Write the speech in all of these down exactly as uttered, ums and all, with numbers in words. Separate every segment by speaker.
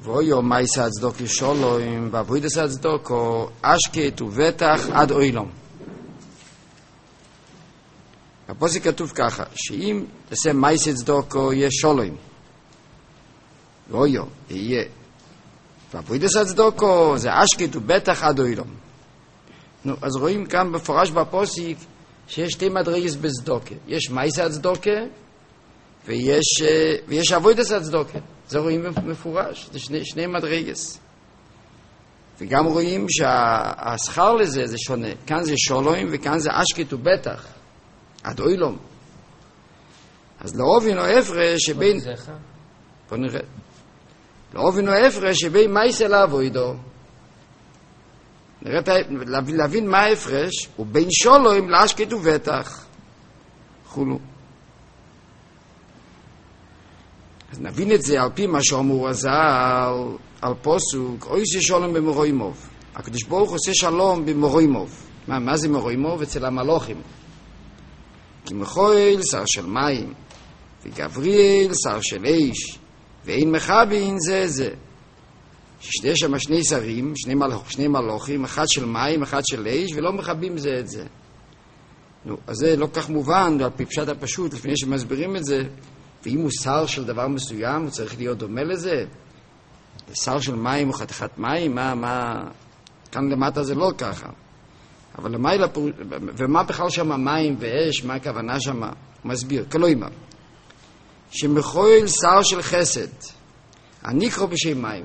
Speaker 1: ואויו מייסה הצדוקי שולוים ועבוידס הצדוקו אשקט ובטח עד אוילום. בפוסק כתוב ככה, שאם תעשה מייסה צדוקו יהיה שולוים ואויו יהיה ועבוידס הצדוקו זה אשקט ובטח עד אוילום. נו, אז רואים כאן בפורש בפוסק שיש שתי מדרגות בצדוקה, יש מייסה הצדוקה ויש, ויש עבוידס הצדוקה. זה רואים מפורש, זה שני, שני מדרגות. וגם רואים שהשכר לזה זה שונה. כאן זה שולוים וכאן זה אשקט ובטח. עד אוילום. אז לאובין או הפרש שבין... בוא נראה. לאובין או הפרש שבין מייסה לעבוידו. נראה, להבין מה ההפרש, הוא בין שולוים לאשקט ובטח. חולו. אז נבין את זה על פי מה שאומר הזל על פוסוק, אוי זה שלום במרוימוב. הקדוש ברוך עושה שלום במרוימוב. מה, מה זה מרוימוב? אצל המלוכים. כי מיכאל שר של מים, וגבריאל שר של אש, ואין מכבין זה זה. שיש שם שני שרים, שני, מלוך, שני מלוכים, אחד של מים, אחד של אש, ולא מכבים זה את זה. נו, אז זה לא כך מובן, על פי פשט הפשוט, לפני שמסבירים את זה, ואם הוא שר של דבר מסוים, הוא צריך להיות דומה לזה. שר של מים או חתיכת מים, מה, מה... כאן למטה זה לא ככה. אבל למעלה, ומה בכלל שם מים ואש, מה הכוונה שם? הוא מסביר, כלומר, שמכויל שר של חסד, הנקרא בשם מים.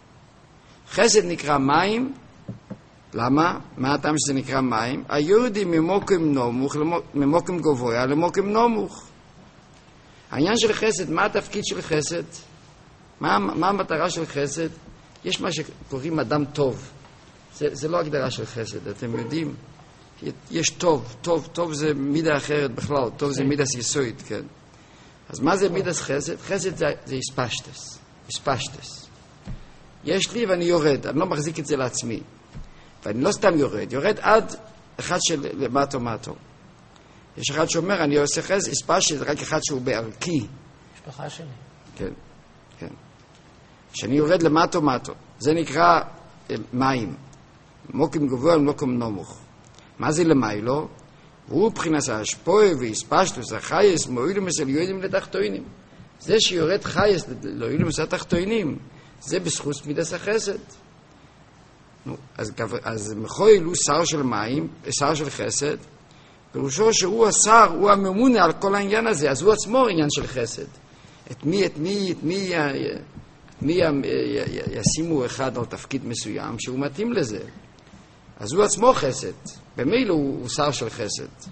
Speaker 1: חסד נקרא מים, למה? מה הטעם שזה נקרא מים? היורדי ממוקם נמוך, ממוקם גבוה למוקם נמוך. העניין של חסד, מה התפקיד של חסד? מה, מה המטרה של חסד? יש מה שקוראים אדם טוב. זה, זה לא הגדרה של חסד, אתם יודעים. יש טוב, טוב, טוב זה מידה אחרת בכלל, טוב זה מידה סיסוית, כן. אז מה זה מידה חסד? חסד זה, זה הספשטס, הספשטס. יש לי ואני יורד, אני לא מחזיק את זה לעצמי. ואני לא סתם יורד, יורד עד אחד של למטו מטו. יש אחד שאומר, אני עושה חסד, הספשטס, זה רק אחד שהוא בערכי.
Speaker 2: משפחה שלי.
Speaker 1: כן, כן. שאני יורד למטו מטו, זה נקרא מים. מוקים גבוה ומוקים נמוך. מה זה למיילו? והוא מבחינת השפועה והספשטוס החייס מועילים אצל יועדים לתחתוינים. זה שיורד חייס ליועדים אצל התחתוינים, זה בזכות מידס החסד. נו, אז, אז מכויל הוא שר של מים, שר של חסד, פירושו שהוא השר, הוא הממונה על כל העניין הזה, אז הוא עצמו עניין של חסד. את מי, את מי, את מי, את מי ישימו אחד על תפקיד מסוים שהוא מתאים לזה. אז הוא עצמו חסד, במילא הוא, הוא שר של חסד.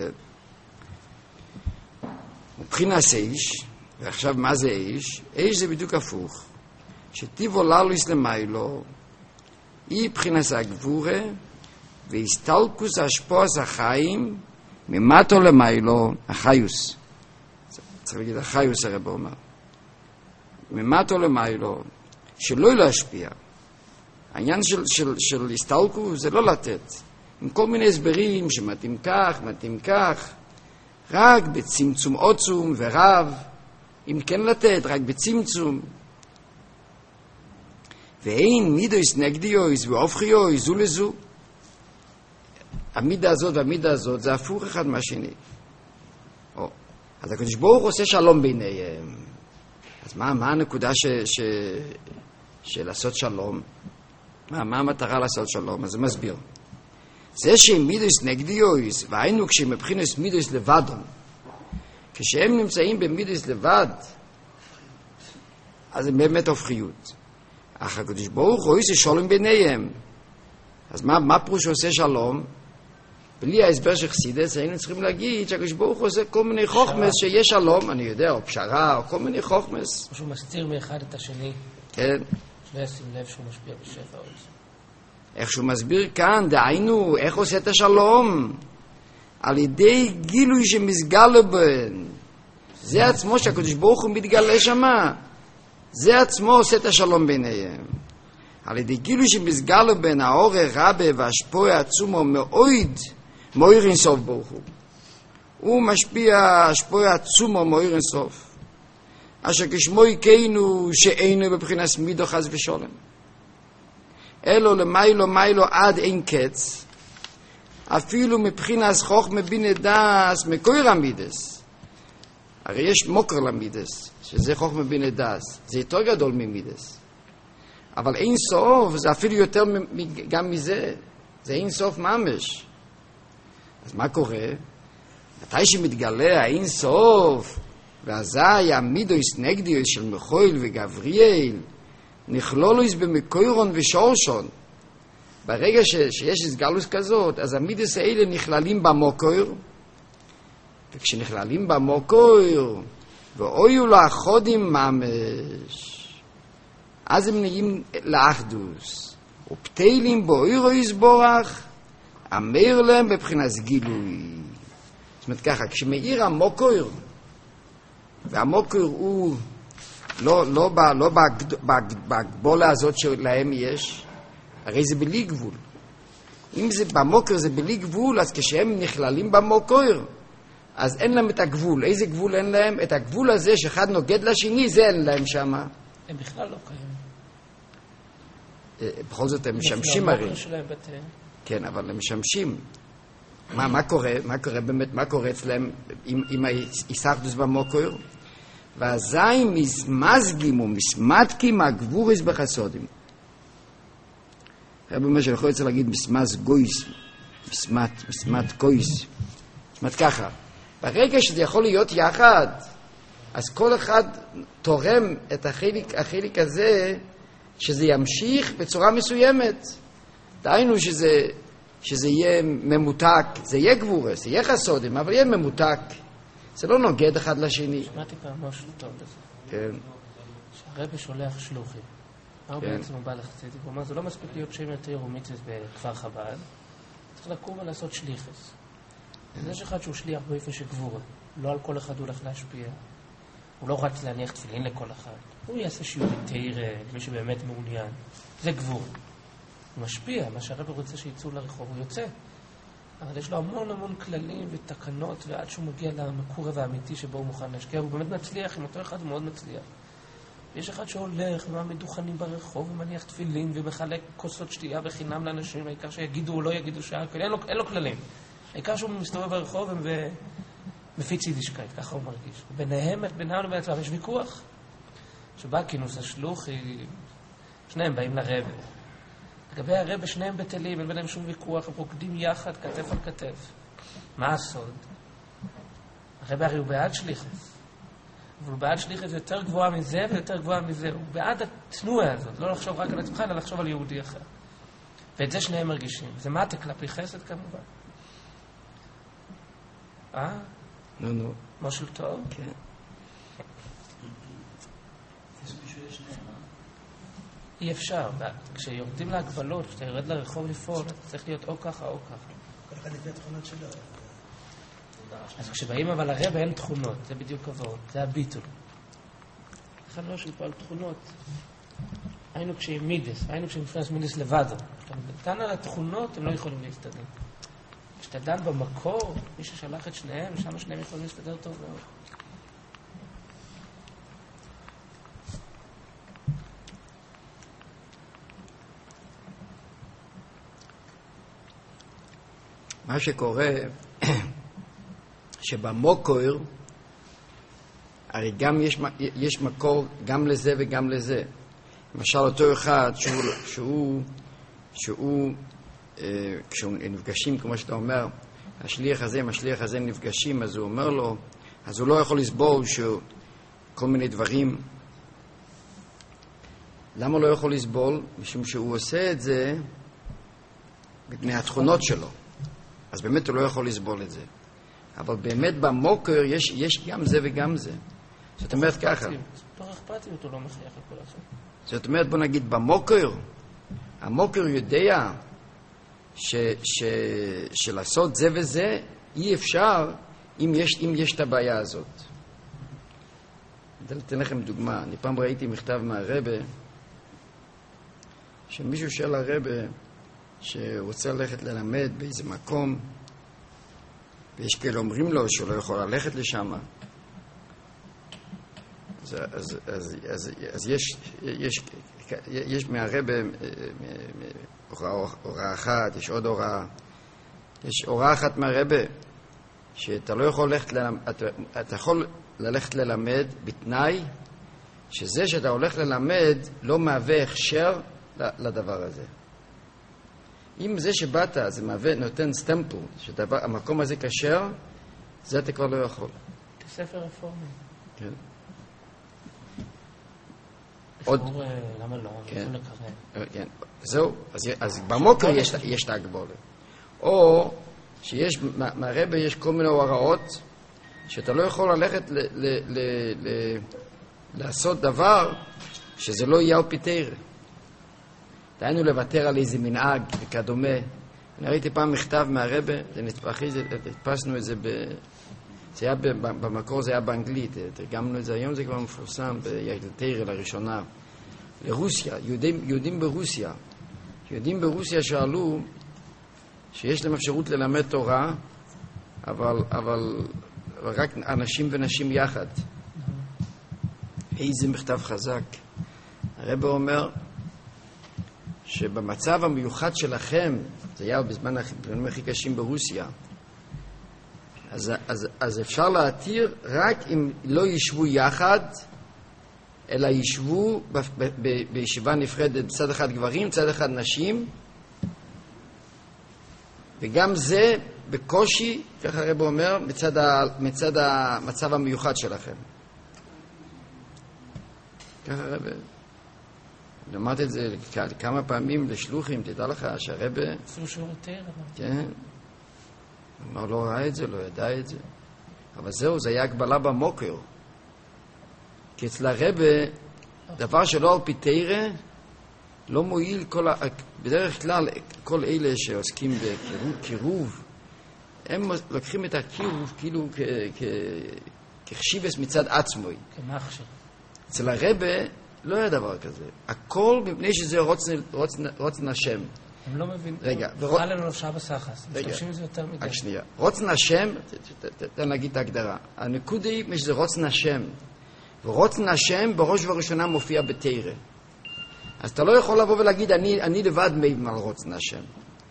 Speaker 1: מבחינת איש, ועכשיו מה זה איש? איש זה בדיוק הפוך. שטיבו ללויס למיילו, היא מבחינת הגבורה, והסתלקוס השפועס החיים, ממטו למיילו, החיוס. צריך להגיד, החיוס הרב אומר. ממטו למיילו, שלא להשפיע. העניין של, של, של הסתלקוס זה לא לתת. עם כל מיני הסברים שמתאים כך, מתאים כך, רק בצמצום עוצום ורב, אם כן לתת, רק בצמצום. ואין מידויס נגדיויס והופכיויס זו לזו. המידה הזאת והמידה הזאת זה הפוך אחד מהשני. או, אז הקדוש ברוך עושה שלום ביניהם. אז מה, מה הנקודה ש, ש, של לעשות שלום? מה, מה המטרה לעשות שלום? אז זה מסביר. זה שהם מידויס נגדיויס, והיינו כשמבחינס מידויס לבדון, כשהם נמצאים במידויס לבד, אז הם באמת הופכיות. אך הקדוש ברוך הוא עושה שלום ביניהם. אז מה, מה פירוש עושה שלום? בלי ההסבר של חסידס, היינו צריכים להגיד שהקדוש ברוך הוא עושה כל מיני חוכמס שיש שלום, אני יודע, או פשרה, או כל מיני חוכמס.
Speaker 2: או שהוא מסתיר מאחד את השני.
Speaker 1: כן.
Speaker 2: שלא ישים לב שהוא משפיע בשפע או איזה.
Speaker 1: איך שהוא מסביר כאן, דהיינו, איך עושה את השלום? על ידי גילוי שמסגל בן. זה עצמו שהקדוש ברוך הוא מתגלה שמה. זה עצמו עושה את השלום ביניהם. על ידי גילוי שמסגל בן האור הרבה והשפוע עצומו מאוד מויר אינסוף ברוך הוא. הוא משפיע השפוע עצומו מויר אינסוף. אשר כשמו יקיינו שאינו בבחינת מידו חס ושולם. אלו למיילו מיילו עד אין קץ, אפילו מבחינת חוכמה בינה דס מקויר המידס. הרי יש מוקר למידס, שזה חוכמה בינה דס, זה יותר גדול ממידס. אבל אין סוף, זה אפילו יותר גם מזה, זה אין סוף ממש. אז מה קורה? מתי שמתגלה האין סוף, ואזי המידויס נגדיוס של מיכאל וגבריאל, נכלולוס במקוירון ושורשון. ברגע ש, שיש הסגלוס כזאת, אז המידוס האלה נכללים במוקויר, וכשנכללים במוקויר, ואויו לאחודים ממש, אז הם נהיים לאחדוס, ופתילים באוירו יסבורך, אמר להם בבחינת גילוי. זאת אומרת ככה, כשמאיר המוקויר, והמוקויר הוא לא, לא, לא, לא בהגבולה הזאת שלהם יש, הרי זה בלי גבול. אם זה במוקויר זה בלי גבול, אז כשהם נכללים במוקויר, אז אין להם את הגבול. איזה גבול אין להם? את הגבול הזה שאחד נוגד לשני, זה אין להם שם.
Speaker 2: הם בכלל לא קיימים.
Speaker 1: בכל זאת הם משמשים הרי. כן, אבל הם משמשים. מה, מה קורה? מה קורה באמת? מה קורה אצלם עם, עם הישרדוס במוקויר? ואזי מזמזגים ומסמתקים הגבוריס בחסודים. רבי אומר שאני יכול לצל להגיד מסמז גויס, מסמת, מסמת קויס. זאת אומרת ככה, ברגע שזה יכול להיות יחד, אז כל אחד תורם את החלק, החלק הזה, שזה ימשיך בצורה מסוימת. דהיינו שזה, שזה יהיה ממותק, זה יהיה גבורס, זה יהיה חסודים, אבל יהיה ממותק. זה לא נוגד אחד לשני.
Speaker 2: שמעתי פעם משהו טוב בזה.
Speaker 1: כן.
Speaker 2: שהרבא שולח שלוחים. מה הוא בעצם הוא בא לחסידים? הוא אומר, זה לא מספיק להיות שם יותר ומיצס בכפר חב"ד, צריך לקום ולעשות שליחס. יש אחד שהוא שליח באופן של גבורה. לא על כל אחד הוא הולך להשפיע. הוא לא רץ להניח תפילין לכל אחד. הוא יעשה שיעורי תירה, למי שבאמת מעוניין. זה גבור. הוא משפיע, מה שהרבא רוצה שיצאו לרחוב, הוא יוצא. אבל יש לו המון המון כללים ותקנות, ועד שהוא מגיע למקורב האמיתי שבו הוא מוכן להשקיע, הוא באמת מצליח, עם אותו אחד הוא מאוד מצליח. יש אחד שהולך ומעמיד דוכנים ברחוב ומניח תפילין ומחלק כוסות שתייה בחינם לאנשים, העיקר שיגידו או לא יגידו שעה, אין לו, אין לו כללים. העיקר שהוא מסתובב ברחוב ומפיץ יידישקייט, ככה הוא מרגיש. ביניהם, ביניהם ובעצמם, יש ויכוח. שבא כינוס השלוחי, שניהם באים לרבא. לגבי הרבא, שניהם בטלים, אין ביניהם שום ויכוח, הם רוקדים יחד, כתף על כתף. מה הסוד? הרבא הרי הוא בעד שליחס. אבל הוא בעד שליחס יותר גבוהה מזה ויותר גבוהה מזה. הוא בעד התנועה הזאת, לא לחשוב רק על עצמך, אלא לחשוב על יהודי אחר. ואת זה שניהם מרגישים. זה מטה כלפי חסד כמובן. אה?
Speaker 1: נו, נו.
Speaker 2: משהו טוב?
Speaker 1: כן.
Speaker 2: אי אפשר. כשיורדים להגבלות, כשאתה יורד לרחוב לפעול, אתה צריך להיות או ככה או ככה.
Speaker 3: כל אחד לפי התכונות שלו.
Speaker 2: אז כשבאים אבל הרבא אין תכונות, זה בדיוק עבור, זה הביטול. אחד לא שפה על תכונות. היינו כשהם מידס, היינו כשהם מפרס מידס לבדו. כשאתה דן על התכונות, הם לא יכולים להסתדר. כשאתה דן במקור, מי ששלח את שניהם, שם שניהם יכולים להסתדר טוב מאוד.
Speaker 1: מה שקורה, שבמוקויר, הרי גם יש, יש מקור גם לזה וגם לזה. למשל אותו אחד שהוא, שהוא, שהוא אה, כשהם נפגשים, כמו שאתה אומר, השליח הזה עם השליח הזה נפגשים, אז הוא אומר לו, אז הוא לא יכול לסבול שכל מיני דברים. למה הוא לא יכול לסבול? משום שהוא עושה את זה מפני התכונות שלו. אז באמת הוא לא יכול לסבול את זה. אבל באמת במוקר יש, יש גם זה וגם זה. זאת אומרת ככה.
Speaker 2: תוך אכפתיות הוא לא מחייך לכל הזה.
Speaker 1: זאת אומרת, בוא נגיד, במוקר, המוקר יודע ש, ש, שלעשות זה וזה אי אפשר אם יש, אם יש את הבעיה הזאת. אני אתן לכם דוגמה. אני פעם ראיתי מכתב מהרבא, שמישהו שאל הרבא, שרוצה ללכת ללמד באיזה מקום, ויש כאלה אומרים לו שהוא לא יכול ללכת לשם. אז, אז, אז, אז, אז יש, יש, יש מהרבה הוראה, הוראה אחת, יש עוד הוראה. יש הוראה אחת מהרבה, שאתה לא יכול ללכת ללמד, אתה, אתה יכול ללכת ללמד בתנאי שזה שאתה הולך ללמד לא מהווה הכשר לדבר הזה. אם זה שבאת זה מהווה, נותן סטמפל, שהמקום הזה כשר, זה אתה כבר לא יכול.
Speaker 2: כספר רפורמי.
Speaker 1: כן.
Speaker 2: עוד... למה לא?
Speaker 1: כן. כן. זהו. אז, אז במוקר יש, יש את ההגבולה. או שיש, מהרבה יש כל מיני הוראות, שאתה לא יכול ללכת ל, ל, ל, ל, לעשות דבר שזה לא יהיה על פי תורה. דהיינו לוותר על איזה מנהג וכדומה. אני ראיתי פעם מכתב מהרבה, זה נתפחי, נתפסנו את זה, ב, זה היה במקור, זה היה באנגלית, תרגמנו את זה, היום זה כבר מפורסם בתורה לראשונה. לרוסיה, יהודים, יהודים ברוסיה. יהודים ברוסיה שאלו שיש להם אפשרות ללמד תורה, אבל, אבל, אבל רק אנשים ונשים יחד. איזה מכתב חזק. הרב אומר שבמצב המיוחד שלכם, זה היה בזמן הכי קשים ברוסיה, אז, אז, אז אפשר להתיר רק אם לא ישבו יחד, אלא ישבו ב, ב, ב, בישיבה נפרדת, צד אחד גברים, צד אחד נשים, וגם זה בקושי, ככה הרב אומר, מצד, ה, מצד המצב המיוחד שלכם. ככה הרב, למדתי את זה כמה פעמים לשלוחים, תדע לך שהרב...
Speaker 2: אפילו שהוא יותר.
Speaker 1: כן. אמר, לא ראה את זה, לא ידע את זה. אבל זהו, זה היה הגבלה במוקר. כי אצל הרב, דבר שלא על פי תורה, לא מועיל כל ה... בדרך כלל, כל אלה שעוסקים בקירוב, הם לוקחים את הקירוב כאילו כחשיבס מצד עצמוי.
Speaker 2: כמחשב.
Speaker 1: אצל הרב לא היה דבר כזה. הכל מפני שזה רוצן, רוצן, רוצן השם.
Speaker 2: הם לא מבינים.
Speaker 1: רגע.
Speaker 2: חל לנו לא שעה בסחס. משתמשים את זה יותר מדי.
Speaker 1: רק שנייה. רוצן השם, תן להגיד את ההגדרה. הנקודה היא שזה רוצן השם. ורוצן השם בראש ובראשונה מופיע בתורה. אז אתה לא יכול לבוא ולהגיד, אני, אני לבד מבין על רוצן השם.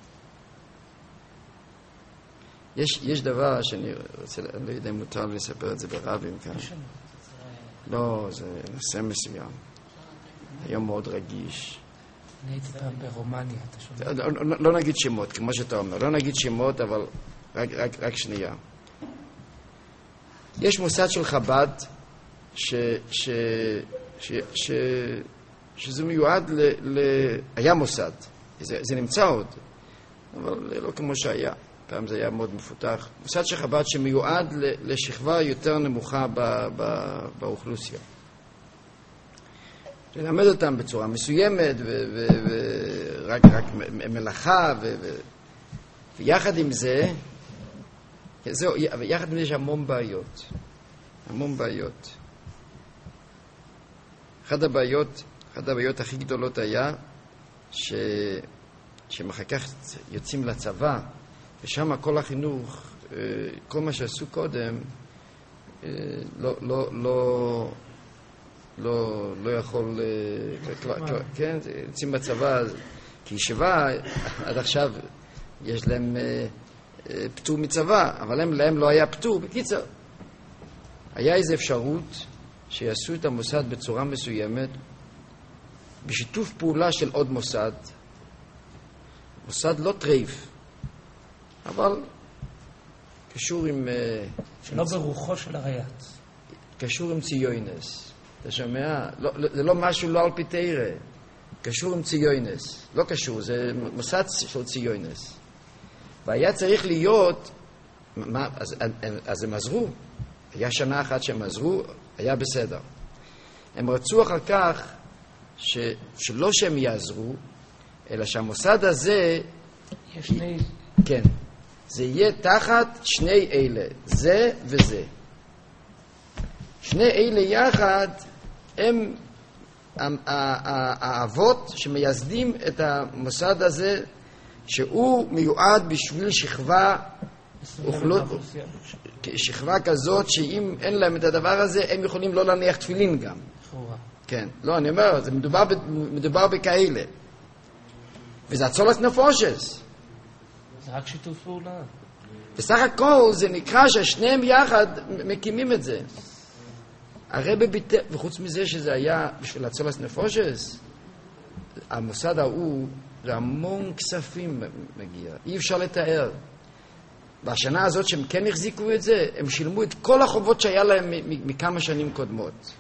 Speaker 1: יש, יש דבר שאני רוצה, אני לא יודע אם מותר לספר את זה ברבים כאן. לא, זה נושא מסוים. היום מאוד רגיש.
Speaker 2: אני הייתי פעם ברומניה, אתה שומע?
Speaker 1: לא, לא, לא נגיד שמות, כמו שאתה אומר. לא נגיד שמות, אבל רק, רק, רק שנייה. יש מוסד של חב"ד, ש, ש, ש, ש, שזה מיועד ל... ל היה מוסד. זה, זה נמצא עוד, אבל לא כמו שהיה. פעם זה היה מאוד מפותח. מוסד של חב"ד שמיועד ל, לשכבה יותר נמוכה ב, ב, באוכלוסיה. ללמד אותם בצורה מסוימת, ורק רק מלאכה, ו, ו, ויחד עם זה, זהו, יחד עם זה יש המון בעיות. המון בעיות. אחת הבעיות, אחת הבעיות הכי גדולות היה, ש, שמחר כך יוצאים לצבא, ושם כל החינוך, כל מה שעשו קודם, לא, לא, לא, לא, לא יכול, כן, יוצאים בצבא, כי ישיבה, עד עכשיו יש להם פטור מצבא, אבל להם, להם לא היה פטור. בקיצר, היה איזו אפשרות שיעשו את המוסד בצורה מסוימת, בשיתוף פעולה של עוד מוסד, מוסד לא טרייף, אבל קשור עם...
Speaker 2: שלא ברוחו של הרייץ.
Speaker 1: קשור עם ציונס. אתה שומע? לא, זה לא משהו לא על פי תורה. קשור עם ציונס. לא קשור, זה מוסד של ציונס. והיה צריך להיות... מה, אז, אז הם עזרו. היה שנה אחת שהם עזרו, היה בסדר. הם רצו אחר כך ש, שלא שהם יעזרו, אלא שהמוסד הזה...
Speaker 2: יש שני...
Speaker 1: כן. זה יהיה תחת שני אלה, זה וזה. שני אלה יחד הם האבות שמייסדים את המוסד הזה, שהוא מיועד בשביל שכבה שכבה כזאת שאם אין להם את הדבר הזה, הם יכולים לא להניח תפילין גם. כן, לא, אני אומר, זה מדובר, מדובר בכאלה. וזה הצולת נפושס.
Speaker 2: זה רק שיתוף פעולה.
Speaker 1: בסך הכל זה נקרא שהשניהם יחד מקימים את זה. הרב ביטל, וחוץ מזה שזה היה בשביל הצולת נפושס, המוסד ההוא, זה המון כספים מגיע. אי אפשר לתאר. בשנה הזאת שהם כן החזיקו את זה, הם שילמו את כל החובות שהיה להם מכמה שנים קודמות.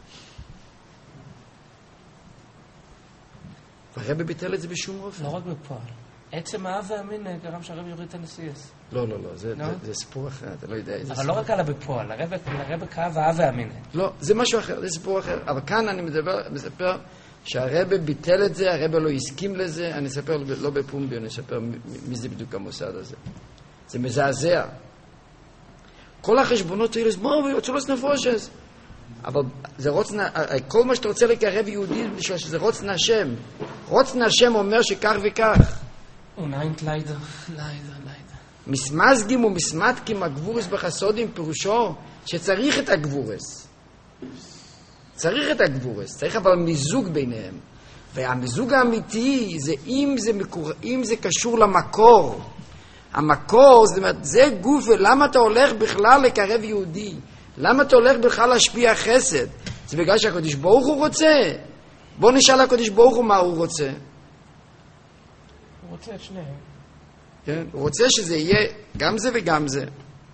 Speaker 1: והרבי ביטל את זה בשום אופן.
Speaker 2: לא רק בפועל. עצם האב והמין גרם שהרבי יוריד את הנסיעס.
Speaker 1: לא, לא, לא, זה, no? זה, זה סיפור אחר, אתה לא יודע איזה
Speaker 2: אבל
Speaker 1: סיפור.
Speaker 2: לא רק על בפועל, הרבי כאב האב והמין.
Speaker 1: לא, זה משהו אחר, זה סיפור אחר. אבל כאן אני מדבר, מספר שהרבי ביטל את זה, הרבי לא הסכים לזה, אני אספר לא בפומבי, אני אספר מי זה בדיוק המוסד הזה. זה מזעזע. כל החשבונות האלה, מה, ויוצאו נפושס. אבל זה רוצנה, כל מה שאתה רוצה לקרב יהודי, זה רוצנה השם. רוצנה השם אומר שכך וכך.
Speaker 2: וניינט ליידר, ליידר, ליידר.
Speaker 1: מסמזגים ומסמתקים הגבורס בחסודים פירושו שצריך את הגבורס. צריך את הגבורס, צריך אבל מיזוג ביניהם. והמיזוג האמיתי זה אם זה, מקור... אם זה קשור למקור. המקור, זאת אומרת, זה גוף, ולמה אתה הולך בכלל לקרב יהודי? למה אתה הולך בכלל להשפיע חסד? זה בגלל שהקדוש ברוך הוא רוצה. בוא נשאל הקדוש ברוך הוא מה הוא רוצה.
Speaker 2: הוא רוצה את שניהם.
Speaker 1: כן? הוא רוצה שזה יהיה גם זה וגם זה.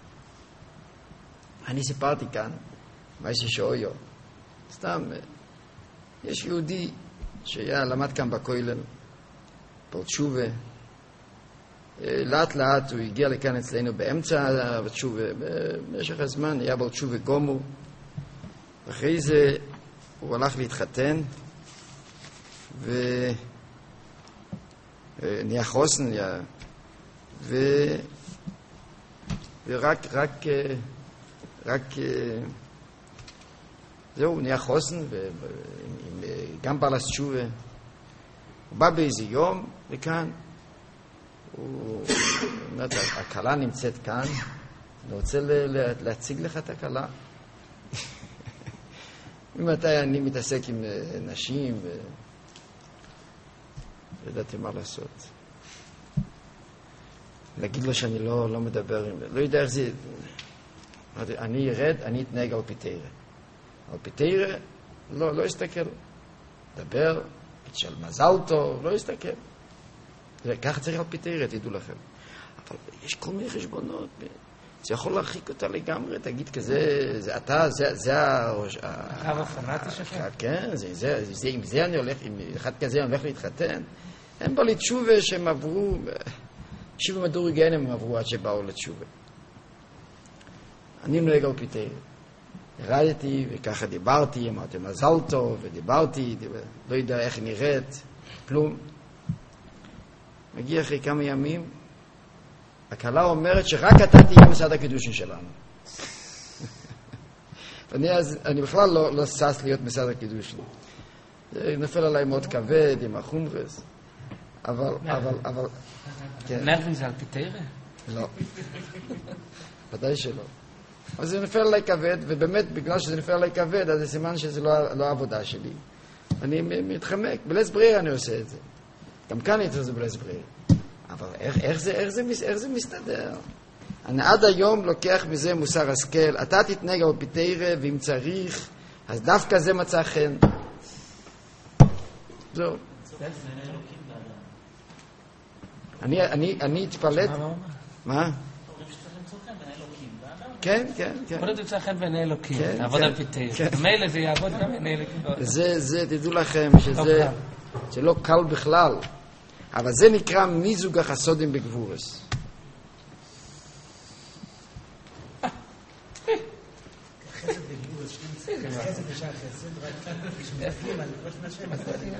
Speaker 1: אני סיפרתי כאן, מה ששאויו. סתם, יש יהודי שהיה למד כאן בכולל, פרצ'ובה, לאט לאט הוא הגיע לכאן אצלנו באמצע בתשובה, במשך הזמן היה בתשובה גומור. אחרי זה הוא הלך להתחתן ונהיה חוסן, ו... ורק רק, רק זהו, הוא נהיה חוסן, וגם בעל התשובה. הוא בא באיזה יום לכאן, הוא אומר, הקלה נמצאת כאן, אני רוצה להציג לך את הקלה. ממתי אני מתעסק עם נשים, ולא ידעתי מה לעשות. להגיד לו שאני לא, לא מדבר עם... לא יודע איך זה... אני ירד, אני אתנהג על פיתירה. על פיתירה, לא, לא יסתכל. דבר, של מזל טוב, לא יסתכל. ככה צריך על פיתירה, תדעו לכם. אבל יש כל מיני חשבונות. זה יכול להרחיק אותה לגמרי, תגיד כזה, זה אתה, זה... זה
Speaker 2: הקו הפנאטי שלך?
Speaker 1: כן, זה, זה, זה, עם זה אני הולך, עם אחד כזה אני הולך להתחתן. הם בא לתשובה שהם עברו... תשובה מדורי גן הם עברו עד שבאו לתשובה. אני נוהג על פיתירה. ירדתי וככה דיברתי, אמרתי מזל טוב, ודיברתי, דיבר, לא יודע איך נראית, כלום. מגיע אחרי כמה ימים, הקלה אומרת שרק אתה תהיה מסעד הקידושין שלנו. אני, אז, אני בכלל לא, לא סס להיות מסעד הקידושין. זה נפל עליי מאוד כבד עם החומרס. אבל, אבל, אבל...
Speaker 2: נרבין זה על פיתירה?
Speaker 1: לא. ודאי שלא. אז זה נפל עליי כבד, ובאמת בגלל שזה נפל עליי כבד, אז זה סימן שזה לא, לא העבודה שלי. אני מתחמק, בלס בריר אני עושה את זה. גם כאן הייתי עושה בלס בריר. אבל איך, איך, זה, איך, זה, איך זה מסתדר? אני עד היום לוקח מזה מוסר השכל, אתה תתנהג על פיתירה, ואם צריך, אז דווקא זה מצא חן. זהו. אני, אני, אני התפלט... מה? כן, כן, כן.
Speaker 2: קודם תמצא חן בעיני אלוקים, תעבוד על פיתירה. מילא זה יעבוד גם בעיני אלוקים.
Speaker 1: זה, זה, תדעו לכם שזה זה לא קל בכלל. אבל זה נקרא מיזוג החסודים בגבורס.
Speaker 3: חסד בגבורס, חסד נשאר חסד, רק נפלים על ראש נשם,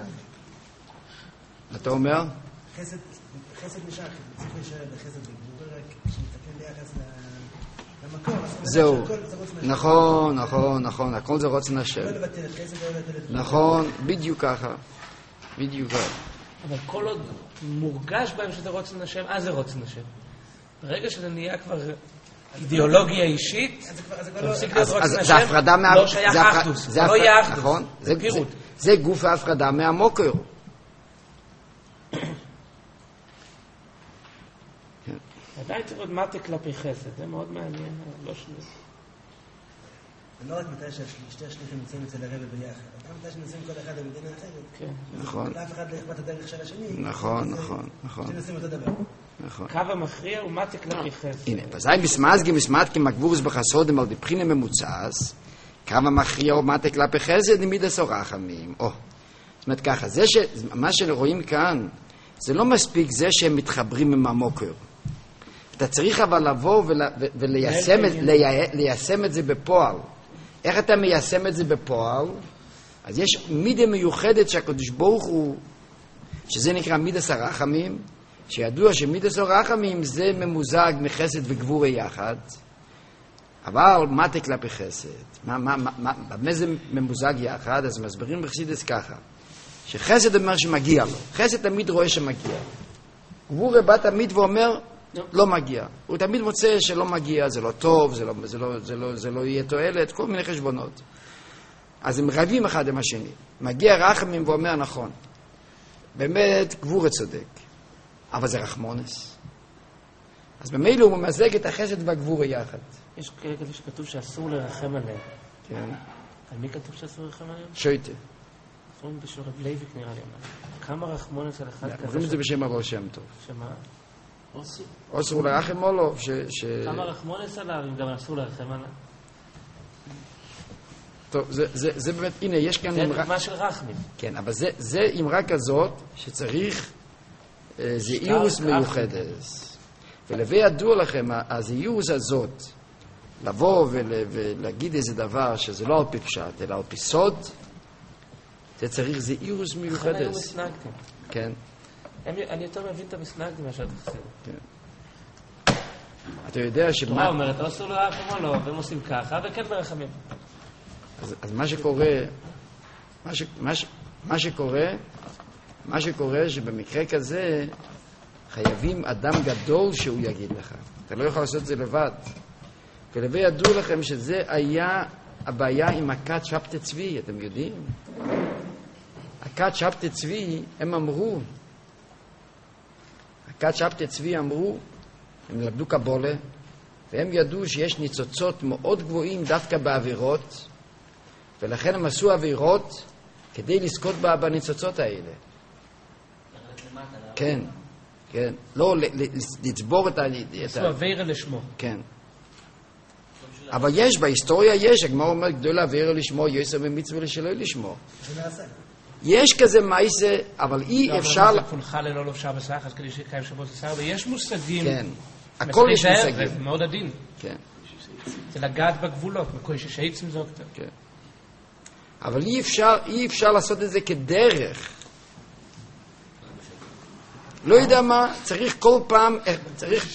Speaker 1: אתה אומר?
Speaker 3: חסד נשאר חסד, צריך להישאר בחסד בגבורס, רק כשנתקן ביחס למקור.
Speaker 1: זהו, נכון, נכון, נכון, הכל זה רוצן השם.
Speaker 3: לא לבטל את חסד, לא לבטל את...
Speaker 1: נכון, בדיוק ככה, בדיוק ככה.
Speaker 2: אבל כל עוד מורגש בהם שזה רוצן השם, אז זה רוצן השם. ברגע שזה נהיה כבר אידיאולוגיה אישית, תפסיק להיות רק
Speaker 1: זה הפרדה מה...
Speaker 2: לא שייך אחדוס, זה לא יהיה אחדוס,
Speaker 1: נכון?
Speaker 2: זה פירוט.
Speaker 1: זה גוף ההפרדה מהמוקר.
Speaker 2: עדיין צריך עוד מטה כלפי חסד, זה מאוד מעניין, לא שלי.
Speaker 3: לא רק מתי ששתי השליחים נמצאים אצל הרב ביחד, גם מתי שנמצאים כל אחד במדינה אחרת.
Speaker 1: כן, נכון.
Speaker 3: לאף אחד לא אכפת הדרך של השני.
Speaker 1: נכון, נכון, נכון.
Speaker 3: שנשים אותו דבר.
Speaker 1: נכון.
Speaker 2: קו המכריע הוא מטה כלפי חסד.
Speaker 1: הנה, וזי מסמזגי מסמדקי מגבורס בחסודם על דבחינה ממוצעס, קו המכריע הוא מטה כלפי חסד נמידס או רחמים. או, זאת אומרת ככה, זה ש... מה שרואים כאן, זה לא מספיק זה שהם מתחברים עם המוקר. אתה צריך אבל לבוא וליישם את זה בפועל. איך אתה מיישם את זה בפועל? אז יש מידה מיוחדת שהקדוש ברוך הוא, שזה נקרא מידס הרחמים, שידוע שמידס הרחמים זה ממוזג מחסד וגבורה יחד, אבל מטה כלפי חסד. מה, מה, מה, במה זה ממוזג יחד? אז מסבירים בחסידות ככה, שחסד אומר שמגיע לו. חסד תמיד רואה שמגיע. גבורה בא תמיד ואומר, לא מגיע. הוא תמיד מוצא שלא מגיע, זה לא טוב, זה לא, זה לא, זה לא, זה לא יהיה תועלת, כל מיני חשבונות. אז הם רבים אחד עם השני. מגיע רחמים ואומר נכון. באמת גבורה צודק. אבל זה רחמונס. אז במילא הוא ממזג את החסד והגבורה יחד.
Speaker 2: יש כאלה שכתוב שאסור לרחם עליהם.
Speaker 1: כן.
Speaker 2: על מי כתוב שאסור לרחם עליהם?
Speaker 1: שויטה.
Speaker 2: אומרים בשביל רב לייביק נראה לי. כמה רחמונס על אחד כזה?
Speaker 1: אומרים את זה בשם הבעל שם טוב.
Speaker 2: שמה?
Speaker 1: אוסור. אוסור לרחם מולו.
Speaker 2: כמה רחמונס עליו, אם גם אסור לרחם עליו?
Speaker 1: טוב, זה, זה, זה באמת, הנה, יש כאן...
Speaker 2: זה דוגמה של רחמים.
Speaker 1: כן, אבל זה, זה אמרה כזאת שצריך אה, זהירוס מיוחדת. ולווה ידוע לכם, הזהירוס הזאת, לבוא ול, ולהגיד איזה דבר שזה לא על פי פשט, אלא על פי סוד, זה צריך זהירוס מיוחדת.
Speaker 2: לכן היו מסנגדים.
Speaker 1: כן.
Speaker 2: אני יותר מבין את המסנגדים מאשר את החסידות.
Speaker 1: כן. אתה יודע שמה...
Speaker 2: תורה אומרת, אסור לרחם או לא, והם עושים ככה, וכן ברחמים.
Speaker 1: אז, אז מה שקורה, מה, ש, מה, ש, מה שקורה, מה שקורה שבמקרה כזה חייבים אדם גדול שהוא יגיד לך. אתה לא יכול לעשות את זה לבד. ולווה ידעו לכם שזה היה הבעיה עם הכת שבתא צבי, אתם יודעים? הכת שבתא צבי, הם אמרו, הכת שבתא צבי אמרו, הם למדו קבולה, והם ידעו שיש ניצוצות מאוד גבוהים דווקא בעבירות, ולכן הם עשו עבירות כדי לזכות בניצוצות האלה. כן, כן. לא, לצבור את ה...
Speaker 2: עשו עבירה לשמו.
Speaker 1: כן. אבל יש, בהיסטוריה יש, הגמרא אומר, גדול עבירה לשמו, יוסר במצווה לשלוי לשמו. יש כזה מייסה, אבל אי אפשר...
Speaker 2: לא, אבל פולחה ללא לובשה בסך, אז כדי שקיים שבוע ססר, ויש מושגים...
Speaker 1: כן. הכל יש מושגים.
Speaker 2: זה מאוד עדין.
Speaker 1: כן.
Speaker 2: זה לגעת בגבולות, מקוי ששייצים זאת.
Speaker 1: כן. אבל אי אפשר, אי אפשר לעשות את זה כדרך. לא יודע מה, צריך כל פעם, צריך...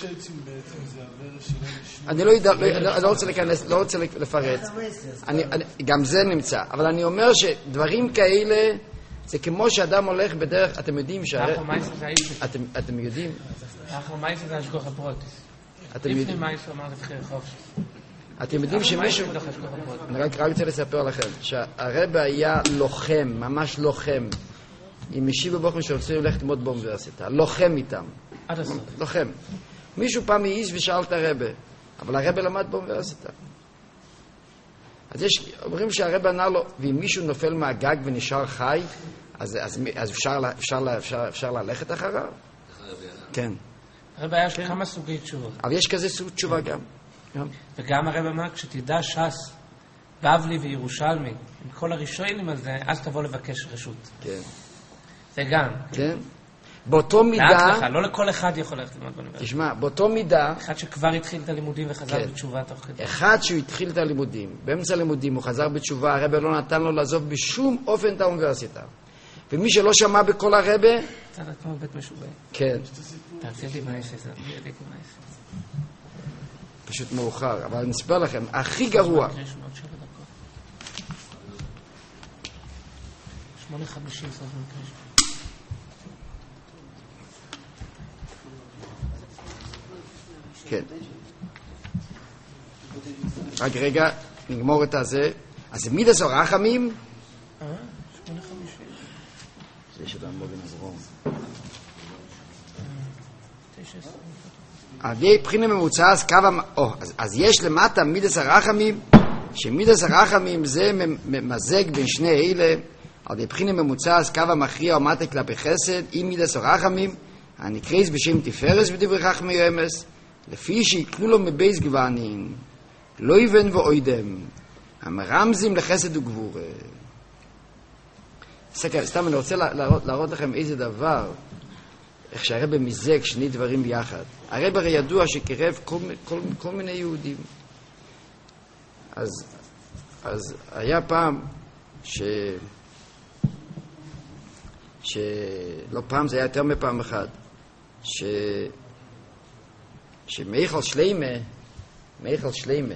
Speaker 1: אני לא יודע, אני לא רוצה להיכנס, לא רוצה לפרט. גם זה נמצא. אבל אני אומר שדברים כאלה, זה כמו שאדם הולך בדרך, אתם יודעים ש... אתם יודעים?
Speaker 2: אחר מייסר זה השגוח הפרוטיס. לפני מייסר אמר לבחיר חופשי.
Speaker 1: אתם יודעים שמישהו... אני רק רוצה לספר לכם, שהרבא היה לוחם, ממש לוחם, עם משיבה בוחם שרוצים ללכת ללמוד באוניברסיטה. לוחם איתם.
Speaker 2: עד הסוף.
Speaker 1: לוחם. מישהו פעם העיז ושאל את הרבא, אבל הרבא למד באוניברסיטה. אז יש, אומרים שהרבא ענה לו, ואם מישהו נופל מהגג ונשאר חי, אז, אז, אז אפשר, אפשר, אפשר, אפשר ללכת אחריו? כן.
Speaker 2: הרבא היה כן. כמה סוגי תשובות.
Speaker 1: אבל יש כזה סוג תשובה גם. גם.
Speaker 2: וגם הרבא אמר, כשתדע ש"ס, בבלי וירושלמי, עם כל הראשונים על זה, אז תבוא לבקש רשות.
Speaker 1: כן.
Speaker 2: זה גם.
Speaker 1: כן. באותו מידה...
Speaker 2: מעט לך, לא לכל אחד יכול ללכת ללמוד באוניברסיטה.
Speaker 1: תשמע, באותו מידה...
Speaker 2: אחד שכבר התחיל את הלימודים וחזר כן. בתשובה תוך כדי.
Speaker 1: אחד שהוא התחיל את הלימודים, באמצע הלימודים הוא חזר בתשובה, הרבא לא נתן לו לעזוב בשום אופן את האוניברסיטה. ומי שלא שמע בכל הרבא...
Speaker 2: אתה יודעת כמו בית משובע.
Speaker 1: כן.
Speaker 2: תעשי לי מה יפה, זה לי מה יפה.
Speaker 1: פשוט מאוחר, אבל אני אספר לכם, הכי גרוע...
Speaker 2: שמונה חמישים סוף מקרש.
Speaker 1: כן. רק רגע, נגמור את הזה. אז זה מידס הרחמים?
Speaker 2: אה? שמונה חמישים.
Speaker 1: זה יש את המוגן הזרום.
Speaker 2: תשע עשרה.
Speaker 1: על ידי בחינה ממוצע, אז קו המ... או, אז, אז יש למטה מידס הרחמים, שמידס הרחמים זה ממזג בין שני אלה, על ידי בחינה ממוצע, אז קו המכריע עומד כלפי חסד, עם מידס הרחמים, הנקרס בשם תפארס ודברי חכמי אמס, לפי שיקנו לו מבייס גוונים, לא יבן ואוידם, המרמזים לחסד וגבורה. סתם אני רוצה להראות, להראות לכם איזה דבר, איך שהרבא מזג שני דברים ביחד. הרבא הרי ידוע שקרב כל, כל, כל מיני יהודים. אז, אז היה פעם ש... שלא פעם, זה היה יותר מפעם אחת, ש... שמייכל שלמה, מייכל שלמה,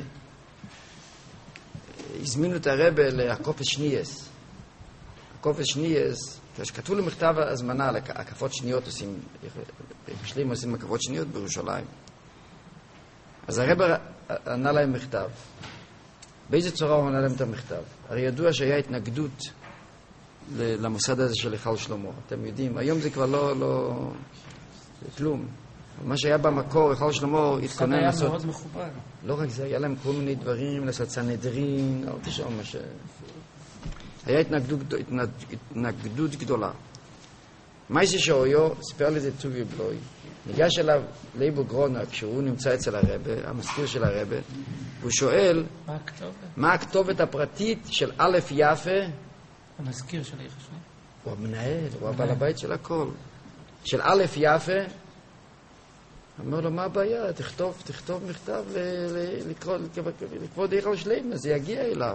Speaker 1: הזמינו את הרבא להקופת שנייס. הקופת שנייס, כשכתבו לו מכתב הזמנה, הקפות שניות עושים, בשלים עושים הקפות שניות בירושלים. אז הרבא ענה להם מכתב. באיזה צורה הוא ענה להם את המכתב? הרי ידוע שהיה התנגדות למוסד הזה של היכל שלמה. אתם יודעים, היום זה כבר לא, לא, זה כלום. מה שהיה במקור, היכל שלמה התכונן לעשות...
Speaker 2: זה היה מאוד מכובד.
Speaker 1: לא רק זה, היה להם כל מיני דברים, לעשות סנהדרין, אל תשאר מה ש... היה התנגדות, התנגדות גדולה. מה זה שאויו, ספר לזה טובי בלוי, ניגש אליו לייבו גרונה, כשהוא נמצא אצל הרבה, המזכיר של הרבה, והוא שואל,
Speaker 2: מה הכתובת?
Speaker 1: מה הכתובת הפרטית של א' יפה?
Speaker 2: המזכיר של היכל שלמה.
Speaker 1: הוא המנהל, הוא הבעל הבית של הכל. של א' יפה, אומר לו, מה הבעיה? תכתוב, תכתוב מכתב לכבוד היכל שלמה, זה יגיע אליו.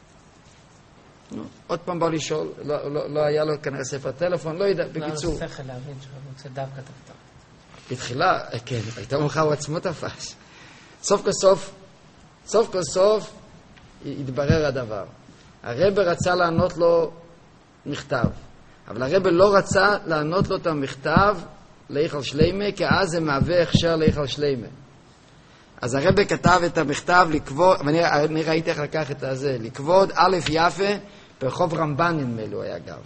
Speaker 1: עוד פעם בא לשאול, לא היה לו כנראה ספר טלפון, לא יודע, בקיצור.
Speaker 2: לא שכל להבין שהוא רוצה דווקא תכתוב.
Speaker 1: בתחילה, כן, הייתה ממך הוא עצמו תפס. סוף כל סוף, סוף כל סוף, התברר הדבר. הרבא רצה לענות לו מכתב, אבל הרבא לא רצה לענות לו את המכתב להיכל שלמה, כי אז זה מהווה הכשר להיכל שלמה. אז הרבא כתב את המכתב לכבוד, ואני ראיתי איך לקח את הזה, לכבוד א' יפה, ברחוב רמב"ן נדמה לי הוא היה גר.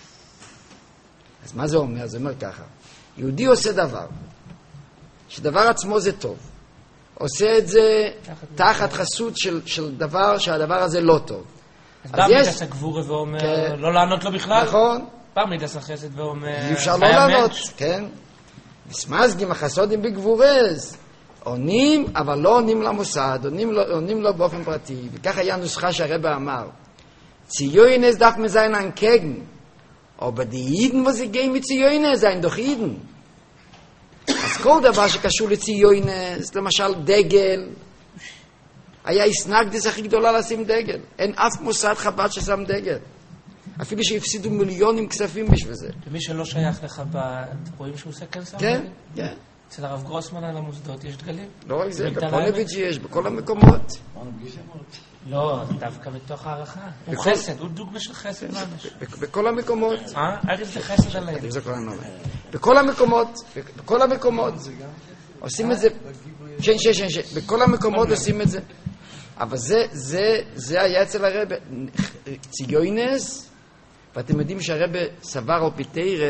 Speaker 1: אז מה זה אומר? זה אומר ככה, יהודי עושה דבר, שדבר עצמו זה טוב, עושה את זה תחת חסות של, של דבר שהדבר הזה לא טוב.
Speaker 2: אז פעם מידס הגבורה ואומר, כן. לא לענות לו בכלל?
Speaker 1: נכון.
Speaker 2: פעם מידס החסד ואומר,
Speaker 1: אי אפשר לא לענות, כן. מסמזגים החסודים בגבורז, עונים, אבל לא עונים למוסד, עונים לו, עונים לו באופן פרטי. וכך היה נוסחה שהרבא אמר, ציונס darf man sein entgegen, aber die Jiden, wo sie gehen mit ציונס, seien doch Jiden. אז כל דבר שקשור לציונס, למשל דגל, היה הסנגדס הכי גדולה לשים דגל. אין אף מוסד חב"ד ששם דגל. אפילו שהפסידו מיליונים כספים בשביל זה.
Speaker 2: ומי שלא שייך לחב"ד, רואים שהוא עושה כן שם
Speaker 1: כן,
Speaker 2: דגל?
Speaker 1: כן.
Speaker 2: אצל הרב גרוסמן על המוסדות יש דגלים?
Speaker 1: לא רק זה, בפונביץ' יש, בכל המקומות.
Speaker 2: לא, דווקא בתוך הערכה. הוא חסד, הוא דוגמה של חסד ממש.
Speaker 1: בכל המקומות.
Speaker 2: אה? איך זה חסד עליהם?
Speaker 1: זה כל הנורא. בכל המקומות, בכל המקומות. עושים את זה, שן, שן, שן, שן. בכל המקומות עושים את זה. אבל זה, זה, זה היה אצל הרב ציונס, ואתם יודעים שהרב סבר או פיתירה,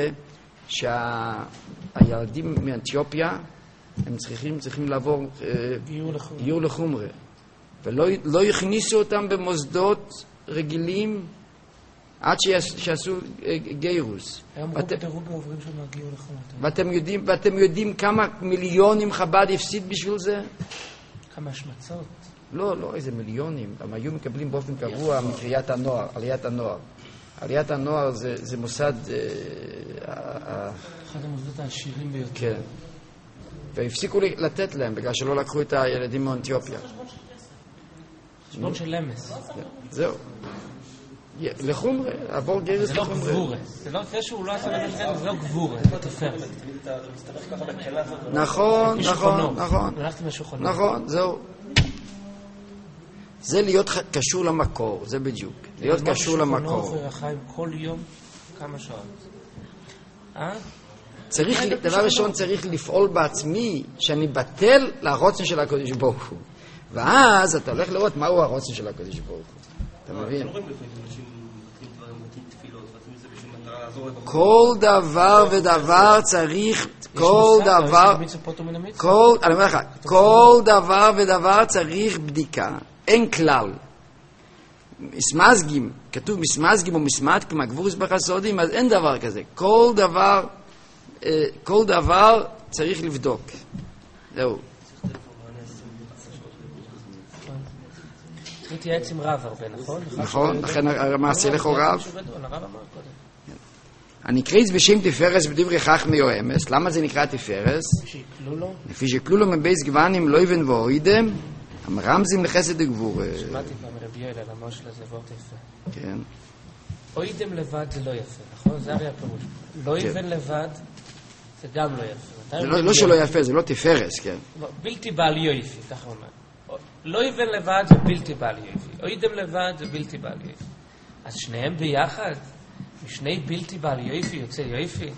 Speaker 1: שהילדים מאנטיופיה, הם צריכים, צריכים לעבור גיור לחומרה. ולא לא יכניסו אותם במוסדות רגילים עד שיעשו גירוס.
Speaker 2: היום רוב דרוגה עוברים שם גיור לחומרה.
Speaker 1: ואתם יודעים, ואתם יודעים כמה מיליונים חב"ד הפסיד בשביל זה?
Speaker 2: כמה השמצות?
Speaker 1: לא, לא, איזה מיליונים. הם היו מקבלים באופן קבוע מקריאת הנוער, עליית הנוער. עליית הנוער זה, זה מוסד...
Speaker 2: אחד המוסדות העשירים ביותר.
Speaker 1: כן. והפסיקו לתת להם, בגלל שלא לקחו את הילדים מאנטיופיה.
Speaker 2: חשבון של למס.
Speaker 1: זהו. לחומרה, עבור גרס לחומרה.
Speaker 2: זה לא גבורה. זה לא זה שהוא לא עשה בגלל זה לא גבורה, זה תפארת.
Speaker 1: נכון, נכון, נכון. נכון, זהו. זה להיות קשור למקור, זה בדיוק. להיות קשור למקור.
Speaker 2: חיים כל יום כמה שעות. אה?
Speaker 1: צריך, דבר ראשון צריך לפעול בעצמי, שאני בטל לרוצן של הקודש ברוך הוא. ואז אתה הולך לראות מהו הרוצן של הקודש ברוך הוא. אתה מבין? כל דבר ודבר צריך, כל דבר, כל, אני אומר לך, כל דבר ודבר צריך בדיקה. אין כלל. מסמזגים, כתוב מסמזגים או מסמתקים, הגבורס בחסודים, אז אין דבר כזה. כל דבר, כל דבר צריך לבדוק. זהו.
Speaker 2: מתייעץ עם רב הרבה, נכון?
Speaker 1: נכון, לכן המעשה לכאורה רב. הנקראת בשם תפארס בדברי חכמי או אמס. למה זה נקרא תפארס? לפי שכלולו מבייס גוונים לא יבן ואוידם, המרמזים לחסד וגבור.
Speaker 2: שמעתי פעם רבי יואל על המושל הזה, ואות יפה.
Speaker 1: כן.
Speaker 2: אוידם לבד זה לא יפה, נכון? זה הרי הפירוש. לא יבן לבד זה גם לא יפה.
Speaker 1: זה לא שלא יפה, זה לא תפארס, כן.
Speaker 2: בלתי בעל יופי, ככה אומר. לא יבן לבד זה בלתי בעל יופי. אוידם לבד זה בלתי בעל יופי. אז שניהם ביחד, משני בלתי בעל יופי יוצא יופי.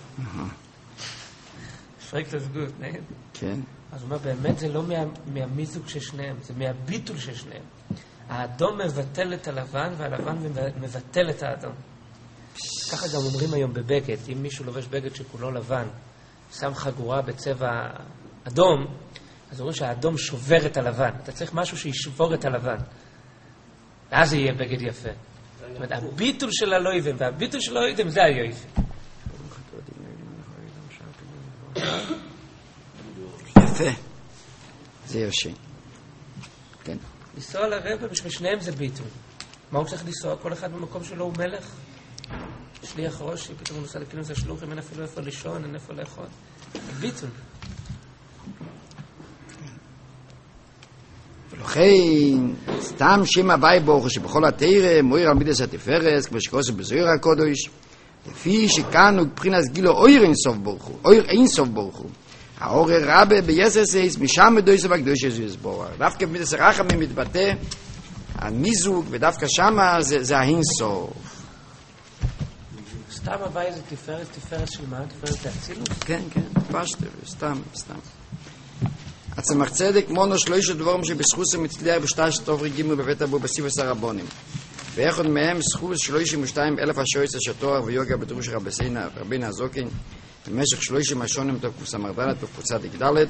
Speaker 2: פרקט אז גוט, נהד?
Speaker 1: כן.
Speaker 2: אז הוא אומר, באמת זה לא מה, מהמיזוג של שניהם, זה מהביטול של שניהם. האדום מבטל את הלבן, והלבן מבטל את האדום. ככה גם אומרים היום בבגד, אם מישהו לובש בגד שכולו לבן, שם חגורה בצבע אדום, אז אומרים שהאדום שובר את הלבן. אתה צריך משהו שישבור את הלבן. ואז זה יהיה בגד יפה. זאת אומרת, הביטול של הלויבן והביטול של הלוידם זה היופי.
Speaker 1: יפה. זה יושי. כן.
Speaker 2: לנסוע לרבא בשביל שניהם זה ביטול. מה הוא צריך לנסוע? כל אחד במקום שלו הוא מלך? שליח ראשי, פתאום הוא נוסע לכינוס השלוחים, אין אפילו איפה לישון, אין איפה לאכול. ביטול.
Speaker 1: ולכן, סתם שם הבאי ברוך שבכל התורה מויר על מידס התפארס, כמו שכוסף בזוהיר הקודש, לפי שכאן הוא מבחינת גילו אויר אינסוף ברוך הוא, אויר אינסוף ברוך הוא. האור רבה ביססס, משם מדויס ובקדוש יסבור. דווקא במידס הרחמים מתבטא המיזוג, ודווקא שמה זה, זה האינסוף.
Speaker 2: סתם הבאי זה תפארס, תפארס של מה? תפארס להצילות?
Speaker 1: כן, כן, פשטר, סתם, סתם. הצמח צדק מונו שלושה דבורים שבזכוסם מצליח בשטר שטוב רגימו בבית אבו בסיבוס הרבונים. ואחד מהם זכוס שלושים ושתיים אלף השויץ השתואר ויוגה בדרוש רבסינה רבינה הזוקין במשך שלושים השונים תוף קוף סמרדלת תוף קוף צדיק דלת.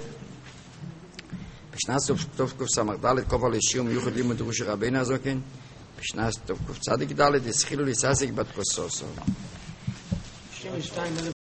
Speaker 1: בשנת תוף קוף סמרדלת כובר לשיעור מיוחד לימוד דרוש רבינה הזוקין. בשנת תוף קוף צדיק דלת הסחילו לססיק בת קוסוסו.
Speaker 2: שישים ושתיים אלף